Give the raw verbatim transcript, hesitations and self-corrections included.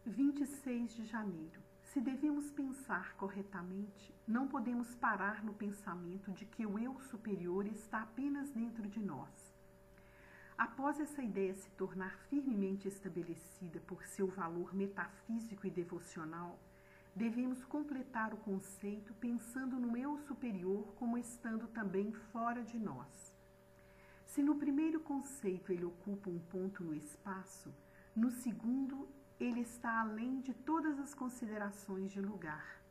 vinte e seis de janeiro. Se devemos pensar corretamente, não podemos parar no pensamento de que o eu superior está apenas dentro de nós. Após essa ideia se tornar firmemente estabelecida por seu valor metafísico e devocional, devemos completar o conceito pensando no eu superior como estando também fora de nós. Se no primeiro conceito ele ocupa um ponto no espaço, no segundo ele está além de todas as considerações de lugar.